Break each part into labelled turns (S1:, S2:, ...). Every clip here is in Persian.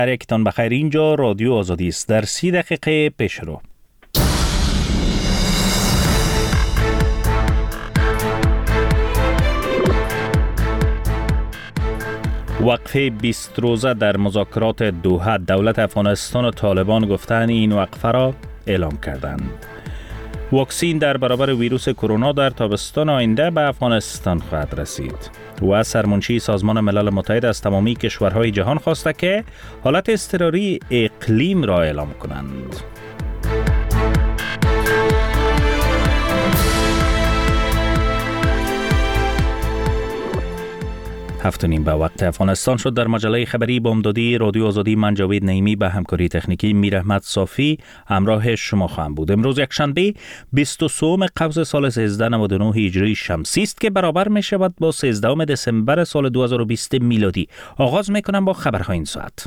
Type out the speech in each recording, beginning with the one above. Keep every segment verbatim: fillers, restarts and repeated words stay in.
S1: یکتان بخیر. اینجا رادیو آزادی است. در سی دقیقه پیش رو وقفه بیست روزه در مذاکرات دوحه. دولت افغانستان و طالبان گفتن این وقفه را اعلام کردند. واکسین در برابر ویروس کرونا در تابستان آینده به افغانستان خواهد رسید. و سرمنشی سازمان ملل متحد از تمامی کشورهای جهان خواسته که حالت اضطراری اقلیم را اعلام کنند. هفت و نیم به وقت افغانستان شد. در مجله خبری بامدادی رادیو آزادی من جاوید نعیمی به همکاری تکنیکی میر احمد صافی همراه شما خواهم بود. امروز یک شنبه بیست و سوم قوس سال سیزده نود و نه هجری شمسی است که برابر می شود با سیزدهم دسامبر سال دو هزار و بیست میلادی. آغاز می کنم با خبرهای این ساعت.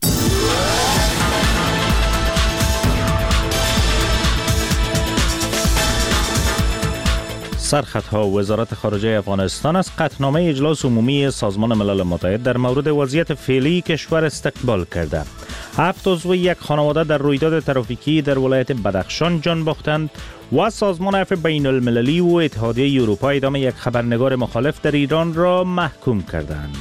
S1: سرخطها. وزارت خارجه افغانستان از قطعنامه اجلاس عمومی سازمان ملل متحد در مورد وضعیت فعلی کشور استقبال کرده. هفت عضو یک خانواده در رویداد ترافیکی در ولایت بدخشان جان باختند و سازمان عفو بین المللی و اتحادیه اروپا اعدام یک خبرنگار مخالف در ایران را محکوم کردند.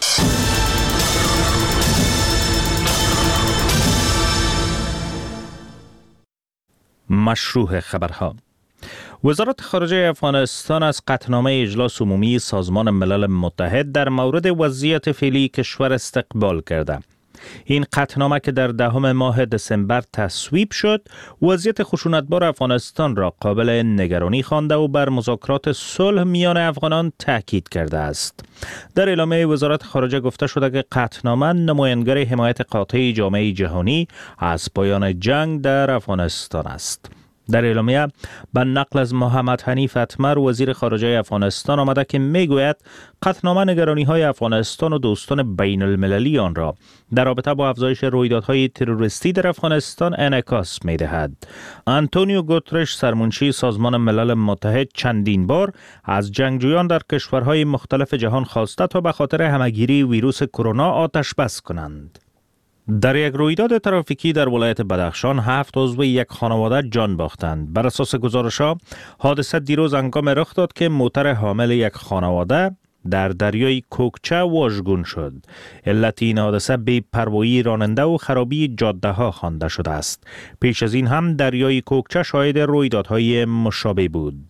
S1: مشروع خبرها. وزارت خارجه افغانستان از قطعنامه اجلاس عمومی سازمان ملل متحد در مورد وضعیت فعلی کشور استقبال کرده. این قطعنامه که در دهم ماه دسامبر تصویب شد، وضعیت خشونتبار افغانستان را قابل نگرانی خوانده و بر مذاکرات صلح میان افغانان تاکید کرده است. در اعلامیه وزارت خارجه گفته شده که قطعنامه نمایانگر حمایت قاطع جامعه جهانی از پایان جنگ در افغانستان است. در اعلامیه به نقل از محمد حنیف اتمر وزیر خارجه افغانستان آمده که میگوید قطعنامه نگرانی‌های افغانستان و دوستان بین المللی آن را در رابطه با افزایش رویدادهای تروریستی در افغانستان انعکاس می‌دهد. آنتونیو گوترش سرمنشی سازمان ملل متحد چندین بار از جنگجویان در کشورهای مختلف جهان خواسته تا به خاطر همه‌گیری ویروس کرونا آتش بس کنند. در یک رویداد ترافیکی در ولایت بدخشان هفت عضو یک خانواده جان باختند. بر اساس گزارش‌ها حادثه دیروز هنگام رخ داد که موتر حامل یک خانواده در دریای کوکچه واژگون شد. علت این حادثه بی‌پروایی راننده و خرابی جاده‌ها خوانده شده است. پیش از این هم دریای کوکچه شاهد رویدادهای مشابه بود.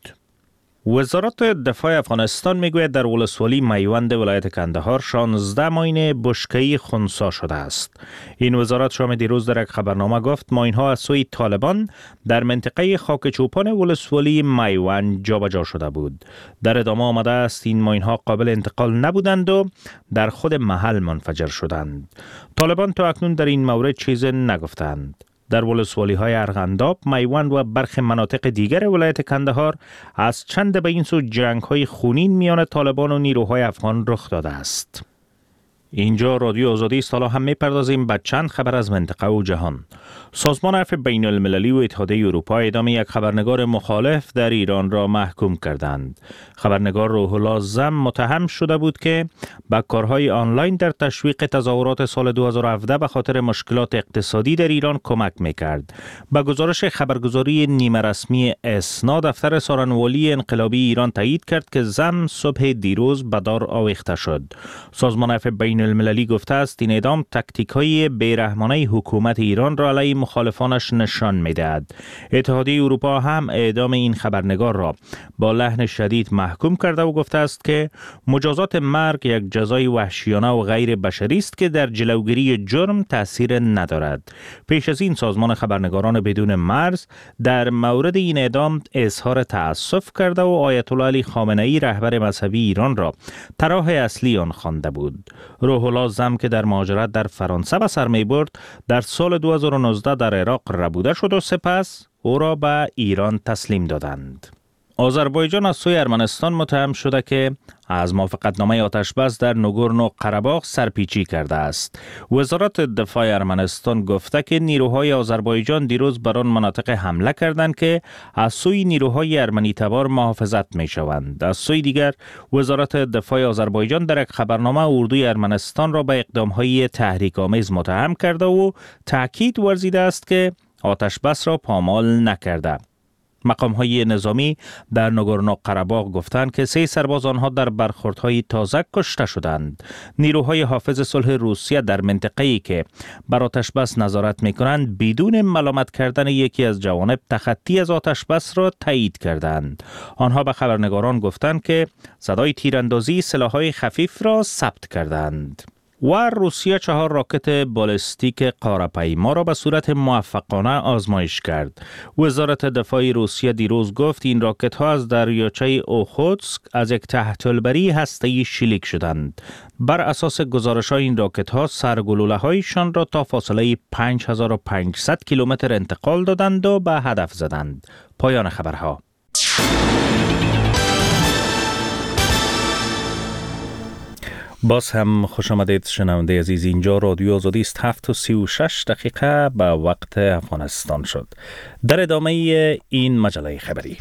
S1: وزارت دفاع افغانستان میگوید در ولسوالی میوند ولایت کندهار شانزده ماین بشکه‌ای خنثی شده است. این وزارت شام دیروز در یک خبرنامه گفت ماین‌ها از سوی طالبان در منطقه خاک چوپان ولسوالی میوند جابجا شده بود. در ادامه آمده است این ماین‌ها قابل انتقال نبودند و در خود محل منفجر شدند. طالبان تا اکنون در این مورد چیز نگفتند. در ولسوالی های ارغنداب، میوند و برخی مناطق دیگر ولایت کندهار از چند به این سو جنگ های خونین میان طالبان و نیروهای افغان رخ داده است. اینجا رادیو آزادی است. حالا هم میپردازیم به چند خبر از منطقه و جهان. سازمان عفو بین المللی و اتحادیه اروپا اعدام یک خبرنگار مخالف در ایران را محکوم کردند. خبرنگار روح الله زم متهم شده بود که به کارهای آنلاین در تشویق تظاهرات سال دو هزار و هفده به خاطر مشکلات اقتصادی در ایران کمک میکرد. به گزارش خبرگزاری نیمه رسمی اسنا، دفتر سارنوالی انقلابی ایران تایید کرد که زم صبح دیروز به دار آویخته شد. سازمان عفو بین المللی گفته است این اعدام تاکتیک‌های بی‌رحمانه حکومت ایران را علیه مخالفانش نشان می‌دهد. اتحادیه اروپا هم اعدام این خبرنگار را با لحن شدید محکوم کرده و گفته است که مجازات مرگ یک جزای وحشیانه و غیر بشری است که در جلوگیری جرم تأثیر ندارد. پیش از این سازمان خبرنگاران بدون مرز در مورد این اعدام اظهار تأسف کرده و آیت الله علی خامنه‌ای رهبر مذهبی ایران را طرح اصلی آن خوانده بود. روح الله زم که در مهاجرت در فرانسه به سر می برد در سال دو هزار و نوزده در عراق ربوده شد و سپس او را به ایران تسلیم دادند. آذربایجان از سوی ارمنستان متهم شده که از موافقتنامه آتشبس در نگورنو قره‌باغ سرپیچی کرده است. وزارت دفاع ارمنستان گفته که نیروهای آذربایجان دیروز بر آن مناطق حمله کردند که از سوی نیروهای ارمنی تبار محافظت می شوند. از سوی دیگر وزارت دفاع آذربایجان در یک خبرنامه اردوی ارمنستان را به اقدام‌های تحریک‌آمیز متهم کرده و تاکید ورزیده است که آتشبس را پامال نکرده. مقام‌های نظامی در نگورنو قره‌باغ گفتند که سه سرباز آنها در برخوردهای تازه کشته شدند. نیروهای حافظ صلح روسیه در منطقه‌ای که بر آتشبس نظارت می‌کنند بدون ملامت کردن یکی از جوانب تخطی از آتشبس را تایید کردند. آنها به خبرنگاران گفتند که صدای تیراندازی سلاح‌های خفیف را ثبت کردند. و روسیه چهار راکت بالستیک قاره‌پیما را به صورت موفقانه آزمایش کرد. وزارت دفاع روسیه دیروز گفت این راکت ها از دریاچه اوخوتسک از یک تحت‌البری هسته‌ای شلیک شدند. بر اساس گزارش های این راکت ها سرگلوله هایشان را تا فاصله پنج هزار و پانصد کیلومتر انتقال دادند و به هدف زدند. پایان خبرها. باز هم خوش آمدید شنونده عزیز. اینجا رادیو آزادی است. هفت و سی و شش دقیقه به وقت افغانستان شد. در ادامه این مجله خبری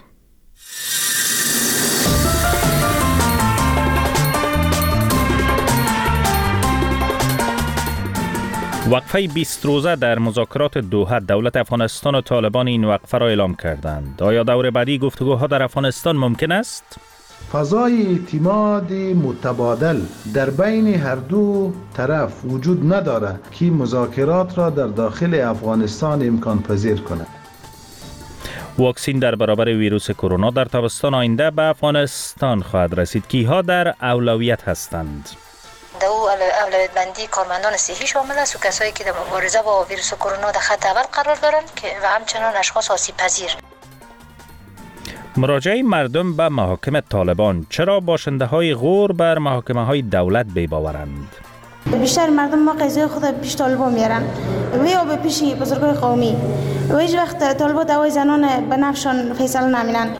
S1: وقفه بیست روزه در مذاکرات دوحه، دولت افغانستان و طالبان این وقفه را اعلام کردند. آیا دور بعدی گفتگوها در افغانستان ممکن است؟
S2: فضای اعتماد متبادل در بین هر دو طرف وجود ندارد که مذاکرات را در داخل افغانستان امکان پذیر کند.
S1: واکسین در برابر ویروس کرونا در تابستان آینده به افغانستان خواهد رسید. کیها در اولویت هستند؟
S3: در او اولویت بندی کارمندان صحی شامل است و کسایی که در مبارزه با ویروس کرونا در خط اول قرار دارند که و همچنان اشخاص آسیب پذیر.
S1: مراجعه مردم به محاکم طالبان، چرا باشنده های غور بر محاکمه های دولت بی‌باورند؟
S4: بیشتر مردم ما قضیه خود پیش طالبان میارن و یا به پیش بزرگای قومی و هیچ وقت طالبان دوای زنان به نفشان فیصله نمینن.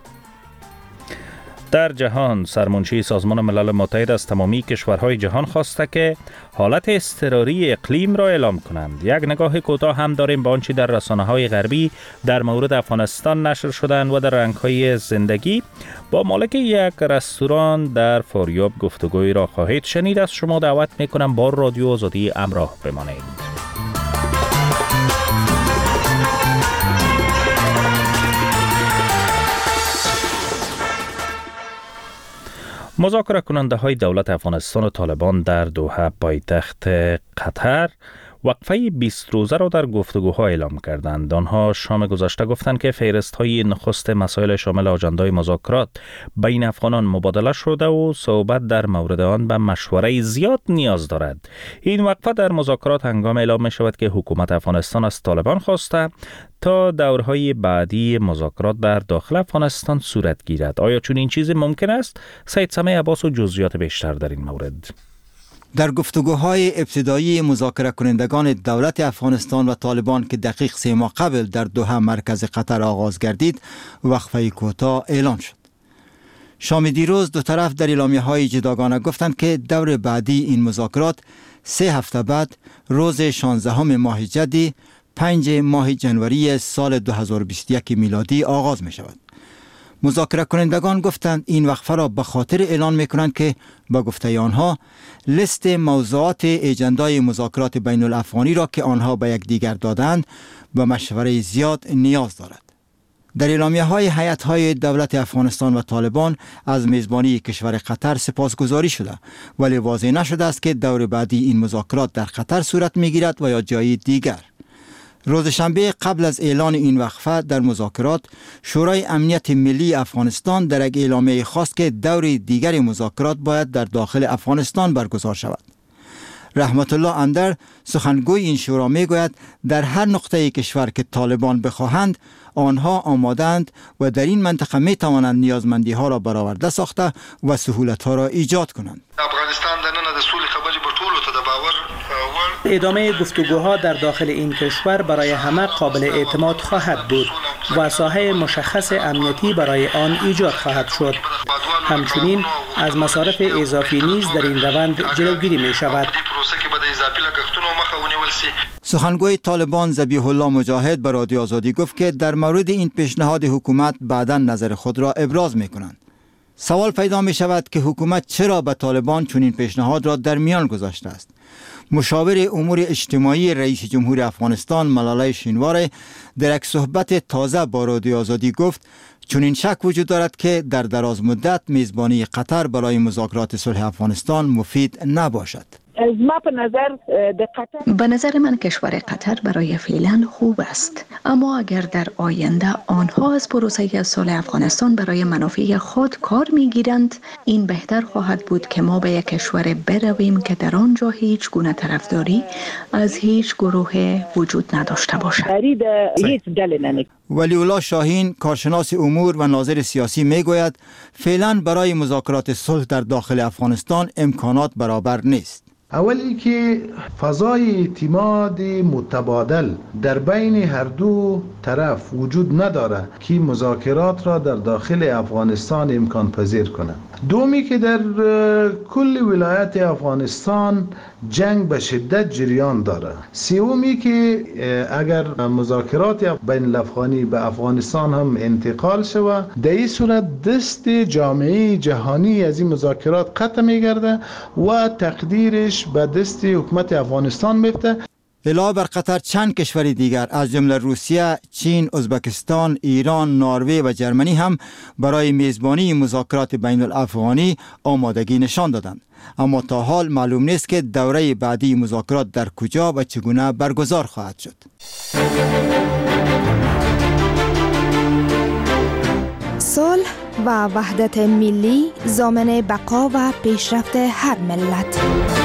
S1: در جهان سرمنشی سازمان ملل متحد از تمامی کشورهای جهان خواسته که حالت اضطراری اقلیم را اعلام کنند. یک نگاه کوتاه هم داریم به آنچه در رسانه‌های غربی در مورد افغانستان نشر شدند و در رنگ‌های زندگی. با مالک یک رستوران در فاریاب گفتگوی را خواهید شنید. از شما دعوت می‌کنم با رادیو آزادی همراه بمانید. مذاکره کننده های دولت افغانستان و طالبان در دوحه پایتخت قطر وقفه بیست روزه را در گفتگوها اعلام کردند. آنها شام گذشته گفتند که فهرست های نخست مسائل شامل آجندای مذاکرات بین افغانان مبادله شده و صحبت در مورد آن به مشوره زیاد نیاز دارد. این وقفه در مذاکرات هنگام اعلام می شود که حکومت افغانستان از طالبان خواسته تا دورهای بعدی مذاکرات در داخل افغانستان صورت گیرد. آیا چون این چیزی ممکن است؟ سید سمیع عباس و جزئیات بیشتر در این مورد.
S5: در گفتگوهای ابتدایی مذاکره کنندگان دولت افغانستان و طالبان که دقیق سه ماه قبل در دوحه مرکز قطر آغاز گردید، وقفه کوتاه اعلان شد. شام دیروز دو طرف در اعلامیه‌های جداگانه گفتند که دور بعدی این مذاکرات سه هفته بعد روز شانزدهم ماه جدی پنج ماه جنوری سال دو هزار و بیست و یک میلادی آغاز می شود. مذاکره کنندگان گفتند این وقفه را به خاطر اعلان می کنند که با گفته آنها لیست موضوعات اجندای مذاکرات بین الافغانی را که آنها به یک دیگر دادند به مشوره زیاد نیاز دارد. در اعلامیه های هیئت های دولت افغانستان و طالبان از میزبانی کشور قطر سپاسگزاری شده، ولی واضح نشده است که دور بعدی این مذاکرات در قطر صورت می گیرد و یا جای دیگر. روز شنبه قبل از اعلان این وقفه در مذاکرات، شورای امنیت ملی افغانستان در یک اعلامیه خواست که دور دیگر مذاکرات باید در داخل افغانستان برگزار شود. رحمت الله اندر سخنگوی این شورا می گوید در هر نقطه کشور که طالبان بخواهند آنها آمادند و در این منطقه می توانند نیازمندی ها را برآورده ساخته و سهولت ها را ایجاد کنند.
S6: افغانستان دننه د سولې خبرې په ټولو ته د باور
S7: ادامه گفتگوها در داخل این کشور برای همه قابل اعتماد خواهد بود. و ساحه مشخص امنیتی برای آن ایجاد خواهد شد. همچنین از مصارف اضافی نیز در این روند جلوگیری می شود.
S5: سخنگوی طالبان ذبیح الله مجاهد به رادیو آزادی گفت که در مورد این پیشنهاد حکومت بعداً نظر خود را ابراز می کنند. سوال پیدا می شود که حکومت چرا به طالبان چنین پیشنهاد را در میان گذاشته است. مشاور امور اجتماعی رئیس جمهور افغانستان ملاله شینواره در یک صحبت تازه با رادیو آزادی گفت چنین شک وجود دارد که در دراز مدت میزبانی قطر برای مذاکرات صلح افغانستان مفید نباشد.
S8: به نظر من کشور قطر برای فعلا خوب است، اما اگر در آینده آنها از پروسه صلح افغانستان برای منافع خود کار میگیرند، این بهتر خواهد بود که ما به یک کشور برویم که در آنجا هیچ گونه طرفداری از هیچ گروه وجود نداشته باشد.
S5: ولی الله شاهین کارشناس امور و ناظر سیاسی میگوید فعلا برای مذاکرات صلح در داخل افغانستان امکانات برابر نیست.
S2: اولی که فضای اعتماد متبادل در بین هر دو طرف وجود نداره که مذاکرات را در داخل افغانستان امکان پذیر کنند. دومی که در کل ولایت افغانستان جنگ به شدت جریان داره. سومی که اگر مذاکرات بین الافغانی به افغانستان هم انتقال شود، در این صورت دست جامعه جهانی از این مذاکرات قطع میگرده و تقدیرش به دست حکومت افغانستان میفته.
S5: علاوه بر قطر چند کشور دیگر از جمله روسیه، چین، ازبکستان، ایران، نروژ و جرمنی هم برای میزبانی مذاکرات بین الافغانی آمادگی نشان دادند. اما تا حال معلوم نیست که دوره بعدی مذاکرات در کجا و چگونه برگزار خواهد شد.
S9: صلح و وحدت ملی ضامن بقا و پیشرفت هر ملت.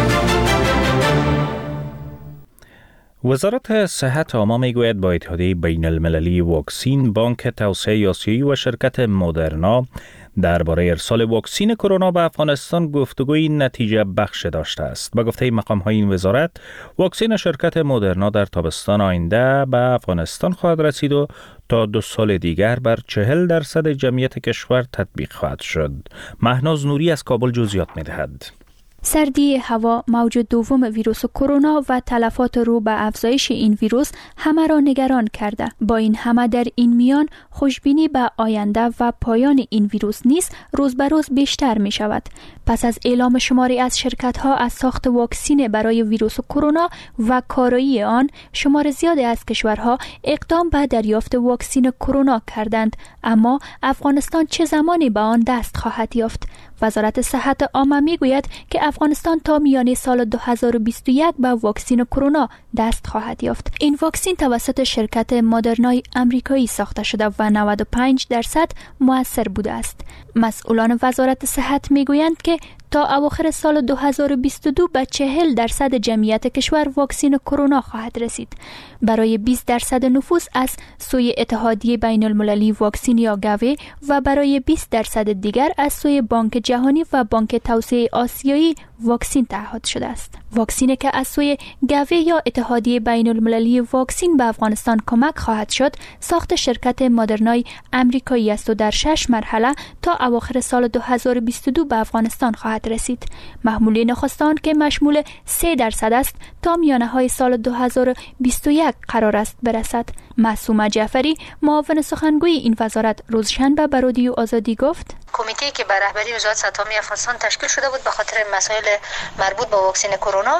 S1: وزارت صحت عامه میگوید با اتحادیه بین المللی واکسین، بانک توسعه آسیایی و شرکت مدرنا درباره ارسال واکسین کرونا به افغانستان گفتگوی نتیجه بخش داشته است. با گفته مقام های این وزارت، واکسین شرکت مدرنا در تابستان آینده به افغانستان خواهد رسید و تا دو سال دیگر بر چهل درصد جمعیت کشور تطبیق خواهد شد. مهناز نوری از کابل جزئیات می‌دهد.
S10: سردی هوا، موج دوم ویروس کرونا و تلفات رو به افزایش این ویروس همه را نگران کرده. با این همه در این میان خوشبینی به آینده و پایان این ویروس نیز روز به روز بیشتر می شود. پس از اعلام شماری از شرکت ها از ساخت واکسین برای ویروس کرونا و کارایی آن، شمار زیادی از کشورها اقدام به دریافت واکسین کرونا کردند. اما افغانستان چه زمانی به آن دست خواهد یافت؟ وزارت صحت عامه میگوید که افغانستان تا میانه سال دو هزار و بیست و یک به واکسین کرونا دست خواهد یافت. این واکسین توسط شرکت مدرنای آمریکایی ساخته شده و نود و پنج درصد مؤثر بوده است. مسئولان وزارت صحت میگویند که تا اواخر سال دو هزار و بیست و دو به چهل درصد جمعیت کشور واکسین کرونا خواهد رسید. برای بیست درصد نفوس از سوی اتحادیه بین المللی واکسین یا گاوی و برای بیست درصد دیگر از سوی بانک جهانی و بانک توسعه آسیایی واکسین تعهد شده است. واکسینی که از سوی گاوی یا اتحادیه بین المللی واکسین به افغانستان کمک خواهد شد، ساخت شرکت مدرنای آمریکایی است و در شش مرحله تا اواخر سال دو هزار و بیست و دو به افغانستان خواهد رسید. محموله نخستان که مشمول سه درصد است تا میانه های سال دو هزار و بیست و یک قرار است برسد. معصومه جعفری، معاون سخنگوی این وزارت، روز شنبه به رادیو آزادی گفت:
S3: کمیته که به رهبری وزارت صحت عامه افغانستان تشکیل شده بود به خاطر مسائل مربوط به واکسن کرونا،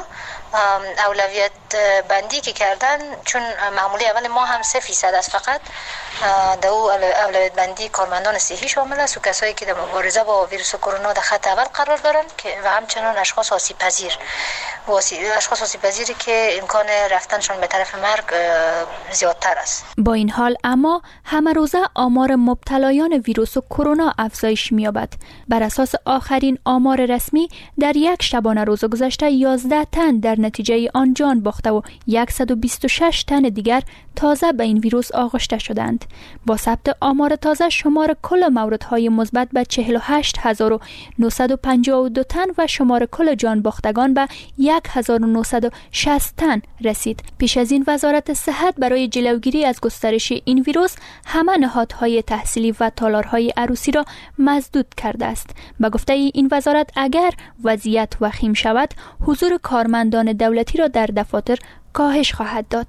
S3: اولویت بندی که کردن، چون معمولی اول ما هم سه فیصد است فقط، در او اولویت بندی کارمندان صحی شامل است و کسایی که در مبارزه با ویروس کرونا در خط اول قرار دارند که و همچنان اشخاص آسیب پذیر اشخاص آسیب پذیری که امکان رفتنشان به طرف مرگ زیادتر است.
S10: با این حال اما همه روزه آمار مبتلایان ویروس کرونا افزایش می‌یابد. بر اساس آخرین آمار رسمی در یک شبانه روز گذشته یازده تن در در نتیجه آن جان باخته و صد و بیست و شش تن دیگر تازه به این ویروس آغشته شدند. با ثبت آمار تازه شمار کل موردهای مثبت به چهل و هشت هزار و نهصد و پنجاه و دو تن و شمار کل جان باختگان به هزار و نهصد و شصت تن رسید. پیش از این وزارت صحت برای جلوگیری از گسترش این ویروس همه نهادهای تحصیلی و تالارهای عروسی را مسدود کرده است. به گفته این وزارت اگر وضعیت وخیم شود حضور کارمندان دولتی را در دفاتر کاهش خواهد داد.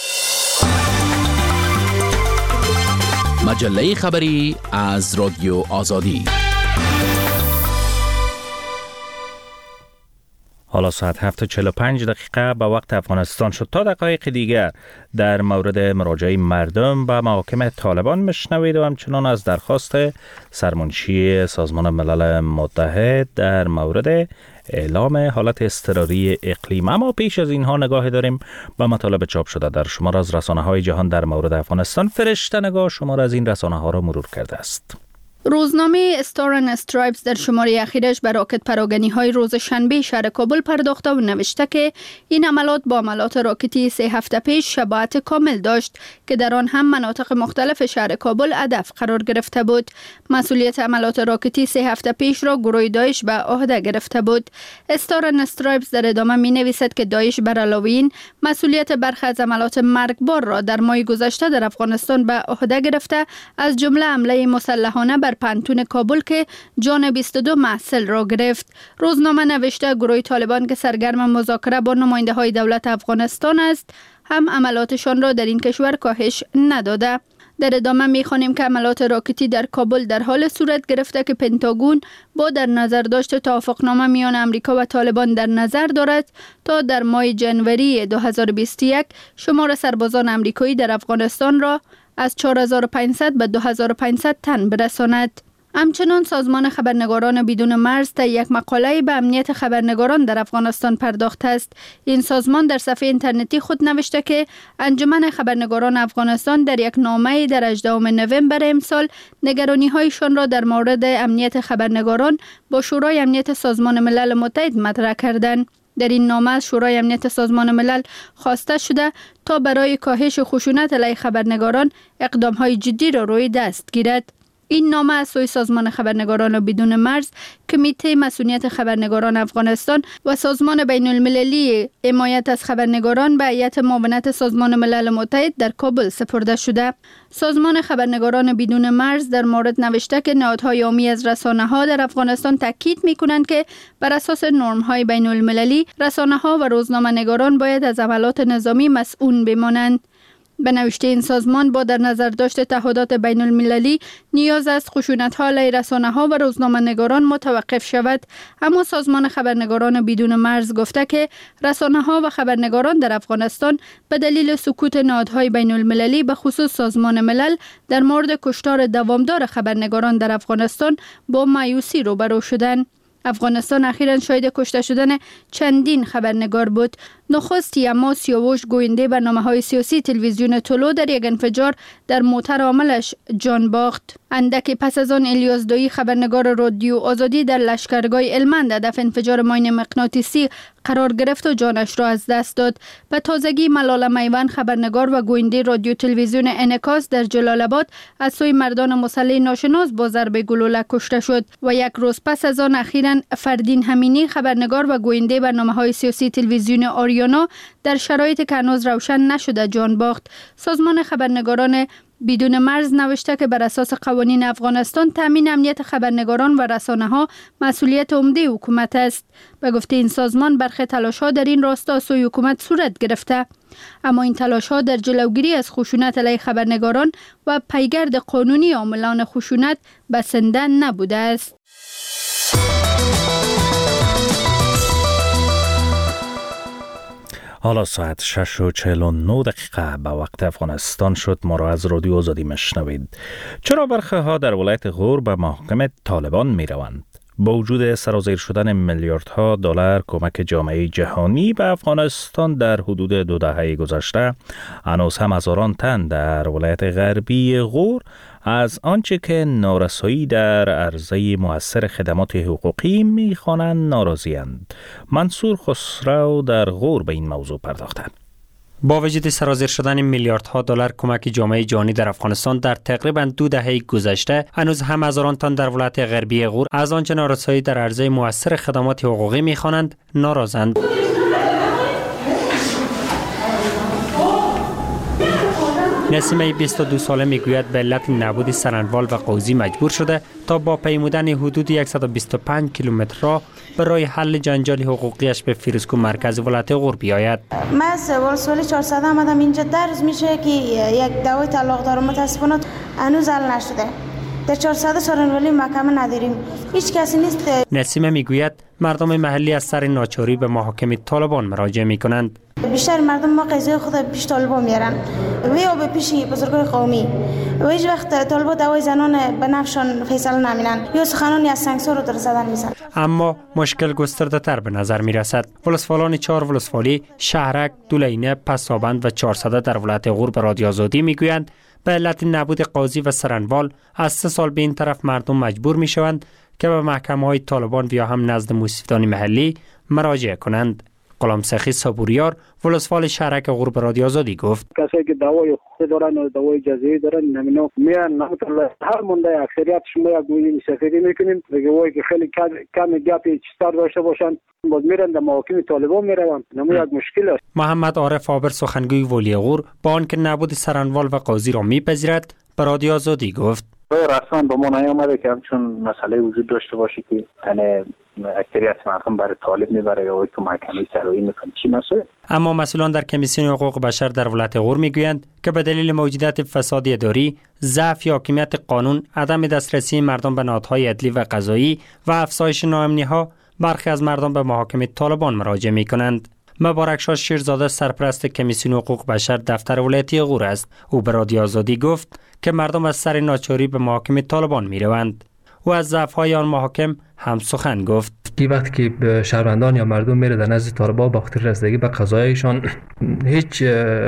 S11: مجله خبری از رادیو آزادی.
S1: حالا ساعت هفت و چهل و پنج دقیقه به وقت افغانستان شد. تا دقایق دیگر در مورد مراجعه مردم به محاکم طالبان مشنوید و همچنان از درخواست سرمنشی سازمان ملل متحد در مورد اعلام حالت اضطراری اقلیم. اما پیش از اینها نگاهی داریم به مطالب چاپ شده در شمار از رسانه‌های جهان در مورد افغانستان. فرشته نگاه شمار از این رسانه‌ها را مرور کرده است.
S12: روزنامه استار اند استرایپس در شماره اخیرش به راکت پراگنی های روز شنبه شهر کابل پرداخته و نوشته که این عملات با عملات راکتی سه هفته پیش شباهت کامل داشت که در آن هم مناطق مختلف شهر کابل هدف قرار گرفته بود. مسئولیت عملات راکتی سه هفته پیش را گروه داعش به عهده گرفته بود. استار اند استرایپس در ادامه می نویسد که داعش بر علاوه این مسئولیت برخی از عملات مرگبار را در ماه گذشته در افغانستان به عهده گرفته، از جمله حمله مسلحانه بر پانتون کابل که جان بیست و دو محصل را گرفت. روزنامه نوشته گروه طالبان که سرگرم مذاکره با نماینده های دولت افغانستان است هم عملاتشان را در این کشور کاهش نداده. در ادامه می‌خوانیم که عملات راکتی در کابل در حال صورت گرفته که پنتاگون با در نظر داشت توافقنامه میان امریکا و طالبان در نظر دارد تا در ماه جنوری دو هزار و بیست و یک شمار سربازان امریکایی در افغانستان را از چهار هزار و پانصد به دو هزار و پانصد تن برساند. همچنان سازمان خبرنگاران بدون مرز تا یک مقاله به امنیت خبرنگاران در افغانستان پرداخته است. این سازمان در صفحه اینترنتی خود نوشته که انجمن خبرنگاران افغانستان در یک نامه در هجدهم نوامبر امسال نگرانی‌هایشان را در مورد امنیت خبرنگاران با شورای امنیت سازمان ملل متحد مطرح کردند. در این نامه از شورای امنیت سازمان ملل خواسته شده تا برای کاهش خشونت علیه خبرنگاران اقدام‌های جدی را روی دست گیرد. این نامه از سوی سازمان خبرنگاران بدون مرز، کمیته مسئولیت خبرنگاران افغانستان و سازمان بین المللی حمایت از خبرنگاران به هیئت معاونت سازمان ملل متحد در کابل سپرده شده. سازمان خبرنگاران بدون مرز در مورد نوشته که نهادهای عامی از رسانه‌ها در افغانستان تاکید می‌کنند که بر اساس نرم‌های بین المللی رسانه‌ها و روزنامه‌نگاران باید از عملات نظامی مسئول بمانند. به نوشته این سازمان با در نظر داشت تعهدات بین المللی نیاز است خشونت‌ها علیه رسانه‌ها و روزنامه‌نگاران متوقف شود، اما سازمان خبرنگاران بدون مرز گفته که رسانه‌ها و خبرنگاران در افغانستان به دلیل سکوت نهادهای بین المللی به خصوص سازمان ملل در مورد کشتار دوامدار خبرنگاران در افغانستان با مایوسی روبرو شدند. افغانستان اخیراً شاهد کشته شدن چندین خبرنگار بود. نخست یما سیاوش گوینده برنامه‌های سیاسی تلویزیون طلوع در یک انفجار در موتر عاملش جان باخت. اندکی پس از آن الیاس دویی خبرنگار رادیو آزادی در لشکرگاه هلمند هدف انفجار ماین مغناطیسی قرار گرفت و جانش را از دست داد. به تازگی ملاله میوان خبرنگار و گوینده رادیو تلویزیون انعکاس در جلال آباد از سوی مردان مسلح ناشناس با ضرب گلوله کشته شد و یک روز پس از آن اخیراً فردین همینی خبرنگار و گوینده برنامه‌های سیاسی تلویزیون آریانا در شرایط که هنوز روشن نشده جان باخت. سازمان خبرنگاران بدون مرز نوشته که بر اساس قوانین افغانستان تامین امنیت خبرنگاران و رسانه‌ها مسئولیت عمده حکومت است. به گفته این سازمان برخی تلاش‌ها در این راستا از سوی حکومت صورت گرفته، اما این تلاش‌ها در جلوگیری از خشونت علیه خبرنگاران و پیگرد قانونی عاملان خشونت بسنده نبوده است.
S1: حالا ساعت شش و چهل و نه دقیقه به وقت افغانستان شد. ما را از رادیو آزادی مشنوید. چرا برخی ها در ولایت غور به محاکم طالبان می روند؟ با وجود سرازیر شدن میلیاردها دلار کمک جامعه جهانی به افغانستان در حدود دو دهه گذشته، هنوز هم هزاران تن در ولایت غربی غور از آنچه که نارسایی در عرضه مؤثر خدمات حقوقی می‌خوانند ناراضی‌اند. منصور خسرو در غور به این موضوع پرداختند.
S13: با وجود سرازیر شدن میلیاردها دلار کمک جامعه جهانی در افغانستان در تقریباً دو دهه گذشته، هنوز هم هزاران تن در ولایت غربی غور از آنچه نارسایی در عرضه مؤثر خدمات حقوقی می‌خوانند ناراضند. نسیمه بیست و دو ساله میگوید به علت نبود سرنوال و قوزی مجبور شده تا با پیمودن حدود صد و بیست و پنج کیلومتر را برای حل جنجال حقوقیش به فیروزکوه مرکز ولایت غور بیاید.
S4: من از ولسوالی چهارصد آمدم اینجا، در روز میشه که یک دعوای طلاق دارم، متاسفانه هنوز حل نشده. در چهارصد سرنوالی محکمه نداریم، هیچ کسی نیست.
S13: نسیمه میگوید مردم محلی از سر ناچاری به محاکم طالبان مراجعه میکنند.
S4: بیشتر مردم ما قضیه خود پیش طالبان میارن و یا به پیش بزرگای قومی و هیچ وقت طالبان دوای زنان به نفشان فیصله نمینن یا سخنانی از سنگسار رو در زدن میزن.
S13: اما مشکل گسترده تر به نظر میرسد. ولسوالان چهار ولسوالی، شهرک، دولینه، پسابند و چهارصده در ولایت غور به رادیو آزادی میگویند به علت نبود قاضی و سرنوال از سه سال به این طرف مردم مجبور میشوند که به محکمه‌های طالبان یا هم نزد مصیفدان محلی مراجعه کنند. غلام سخی صبوریار ولسوال شهرک غور به رادیو آزادی گفت
S14: کسایی که دعوای حقوقی دارن و دعوای جزایی دارن نمینا میان نمیتونه هر مونده اکثریت شما یک گویی سفیدی میکنیم دیگه وای که خیلی کم گپی چیزتر داشته باشن باز میرن در محاکم طالبان میروند. نمو یک مشکل است.
S13: محمد عارف آبر سخنگوی ولی غور با آنکه نبود سرنوال و قاضی را میپذیرد به رادیو آزادی گفت
S14: رسما به ما نیامده که همچون مسئله وجود داشته باشه که یعنی اکثریت مردم برای طالب میبره یا تو محکمه سرایی میکنه چی مسئله.
S13: اما مسئولان در کمیسیون حقوق بشر در ولایت غور میگویند که به دلیل موجودیت فساد اداری، ضعف یا حاکمیت قانون، عدم دسترسی مردم به نهادهای عدلی و قضایی و افزایش ناامنی‌ها برخی از مردم به محاکم طالبان مراجعه میکنند. مبارک شاه شیرزاده سرپرست کمیسیون حقوق بشر دفتر ولایتی غور است. او به رادیو آزادی گفت که مردم از سر ناچاری به محاکم طالبان میروند. او از ضعف‌های آن محاکم هم سخن گفت.
S15: که وقتی که شهروندان یا مردم میره در نزد طالبان با خاطر رسیدگی به قضایشان هیچ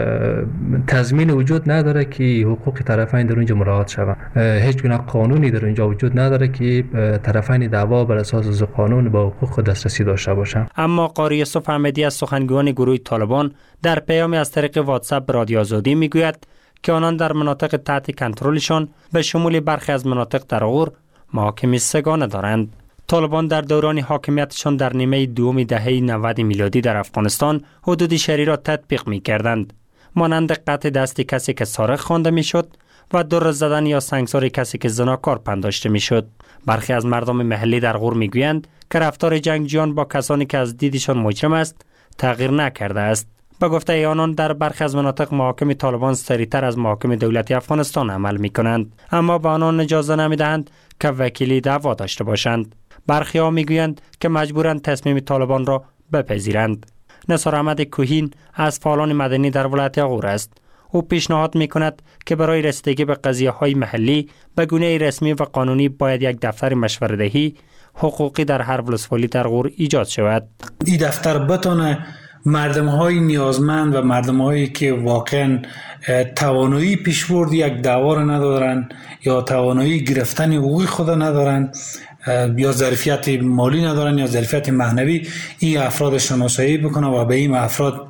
S15: تضمین وجود نداره که حقوق طرفین در اونجا مراعات شود. هیچ گونه قانونی در اونجا وجود نداره که طرفین دعوا بر اساس قانون با حقوق دسترسی داشته باشند.
S13: اما قاری یوسف احمدی از سخنگویان گروه طالبان در پیامی از طریق واتساپ به رادیو آزادی میگوید که آنان در مناطق تحت کنترلشان به شمول برخی از مناطق در غور محاکم سگانه دارند. طالبان در دوران حاکمیتشان در نیمه دوم دهه نود میلادی در افغانستان حدود شهری را تطبیق می کردند، مانند قطع دست کسی که سارق خوانده می شد و دور زدن یا سنگسار کسی که زناکار پنداشته می شد. برخی از مردم محلی در غور می گویند که رفتار جنگجویان با کسانی که از دیدشان مجرم است تغییر نکرده است. به گفته آنان در برخی از مناطق محاکم طالبان سریعتر از محاکم دولتی افغانستان عمل می کنند، اما به آنان اجازه نمی دهند که وکیلی دعوا داشته باشند. برخی ها می گویند که مجبورند تصمیم طالبان را بپذیرند. نثار احمد کوهین از فعالان مدنی در ولایت غور است. او پیشنهاد می کند که برای رسیدگی به قضیه های محلی به گونه رسمی و قانونی باید یک دفتر مشوره‌دهی حقوقی در هر ولسوالی در غور ایجاد شود.
S16: این دفتر بتونه مردم های نیازمند و مردم هایی که واقعا توانایی پیشبرد یک دعوا را ندارن یا توانایی گرفتن حقوق خود ندارن یا ظرفیت مالی ندارن یا ظرفیت معنوی، این افراد شناسایی بکنه و به این افراد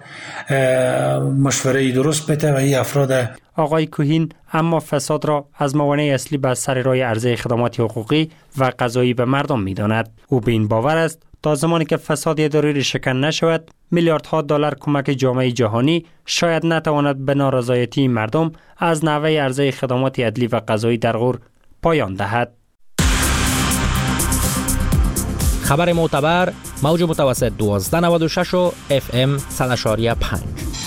S16: مشوره درست بده و این افراد.
S13: آقای کوهین اما فساد را از موانع اصلی بر سر راه عرضه خدمات حقوقی و قضایی به مردم می‌داند. او به این باور است تا زمانی که فساد اداری شکن نشود، میلیاردها دلار کمک جامعه جهانی شاید نتواند به نارضایتی مردم از نحوه عرضه خدمات عدلی و قضایی در غور پایان دهد.
S11: خبر معتبر موج متوسط دوازده نود و شش و اف ام صد و شش و پنج.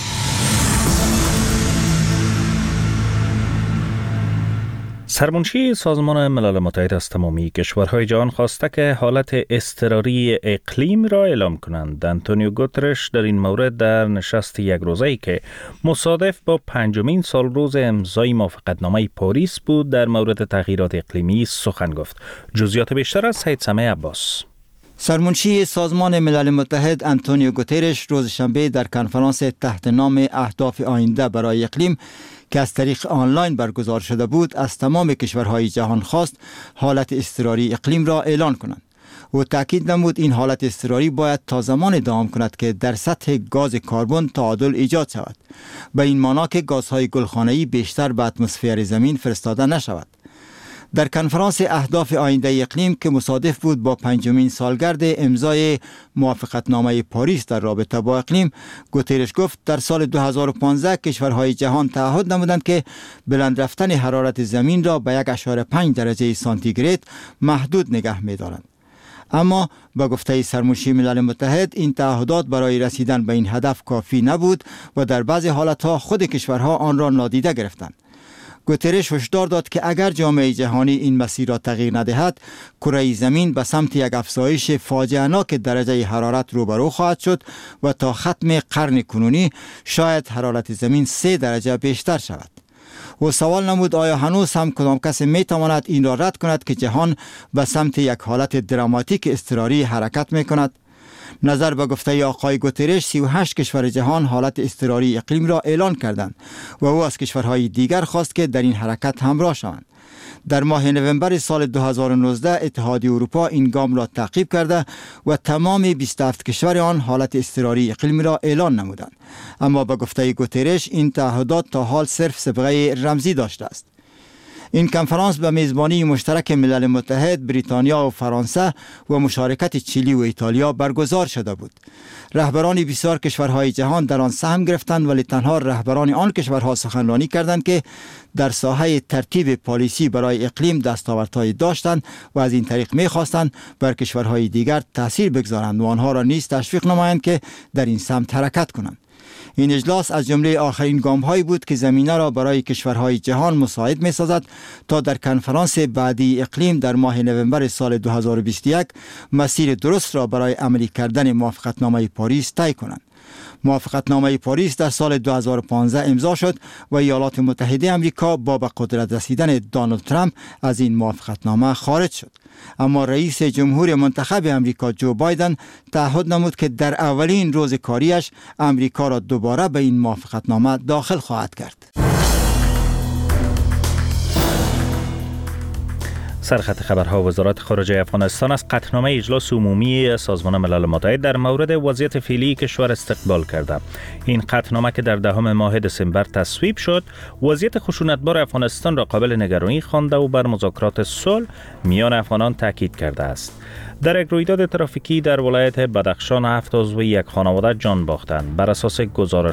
S1: سرمنشی سازمان ملل متحد از تمامی کشورهای جهان خواسته که حالت اضطراری اقلیم را اعلام کنند. آنتونیو گوترش در این مورد در نشست یک روزه‌ای که مصادف با پنجمین سال روز امضای موافقتنامه پاریس بود در مورد تغییرات اقلیمی سخن گفت. جزئیات بیشتر از سید سمیع عباس.
S5: سرمنشی سازمان ملل متحد انتونیو گوترش روز شنبه در کنفرانس تحت نام اهداف آینده برای اقلیم که از طریق آنلاین برگزار شده بود از تمام کشورهای جهان خواست حالت اضطراری اقلیم را اعلان کنند. او تاکید نمود این حالت اضطراری باید تا زمان دوام کند که در سطح گاز کربن تعادل ایجاد شود، به این معنی که گازهای گلخانه‌ای بیشتر به اتمسفر زمین فرستاده نشود. در کنفرانس اهداف آینده اقلیم که مصادف بود با پنجمین سالگرد امضای موافقتنامه پاریس در رابطه با اقلیم، گوترش گفت در سال دو هزار و پانزده کشورهای جهان تعهد نمودند که بلند رفتن حرارت زمین را به یک و پنج درجه سانتیگراد محدود نگه می‌دارند. اما با گفته سرمنشی ملل متحد این تعهدات برای رسیدن به این هدف کافی نبود و در بعضی حالتها خود کشورها آن را نادیده گرفتند. گوترش هشدار داد که اگر جامعه جهانی این مسیر را تغییر ندهد، کره زمین به سمت یک افزایش فاجعه‌ناک درجه حرارت روبرو خواهد شد و تا ختم قرن کنونی شاید حرارت زمین سه درجه بیشتر شود. و سوال نمود آیا هنوز هم کدام کسی می تواند این را رد کند که جهان به سمت یک حالت دراماتیک اضطراری حرکت می کند؟ نظر به گفته آقای گوترش سی و هشت کشور جهان حالت اضطراری اقلیم را اعلان کردند و او از کشورهای دیگر خواست که در این حرکت همراه شوند. در ماه نوامبر سال دو هزار و نوزده اتحادیه اروپا این گام را تعقیب کرده و تمام بیست و هفت کشور آن حالت اضطراری اقلیمی را اعلان نمودند. اما به گفته گوترش این تعهدات تا حال صرف صبغه رمزی داشته است. این کنفرانس به میزبانی مشترک ملل متحد، بریتانیا و فرانسه و مشارکت چیلی و ایتالیا برگزار شده بود. رهبران بسیار کشورهای جهان در آن سهم گرفتند، ولی تنها رهبران آن کشورها سخنرانی کردند که در ساحه ترتیب پالیسی برای اقلیم دستاوردهایی داشتند و از این طریق می‌خواستند بر کشورهای دیگر تاثیر بگذارند و آنها را نیز تشویق نمایند که در این سمت حرکت کنند. این اجلاس از جمله آخرین گام‌هایی بود که زمینه را برای کشورهای جهان مساعد می‌سازد تا در کنفرانس بعدی اقلیم در ماه نوامبر سال دو هزار و بیست و یک مسیر درست را برای عملی کردن موافقتنامه پاریس طی کنند. موافقتنامه پاریس در سال دو هزار و پانزده امضا شد و ایالات متحده آمریکا با به قدرت رسیدن دونالد ترامپ از این موافقتنامه خارج شد. اما رئیس جمهور منتخب آمریکا جو بایدن تعهد نمود که در اولین روز کاریش آمریکا را دوباره به این موافقتنامه داخل خواهد کرد.
S1: سرخط خبرها: وزارت خارجه افغانستان از قطعنامه اجلاس عمومی سازمان ملل متحد در مورد وضعیت فعلی کشور استقبال کرده. این قطعنامه که در دهم ماه دسامبر تصویب شد، وضعیت خشونتبار افغانستان را قابل نگرانی خوانده و بر مذاکرات صلح میان افغانان تاکید کرده است. در یک رویداد ترافیکی در ولایت بدخشان هفت عضو یک خانواده جان باختند. بر اساس گزارش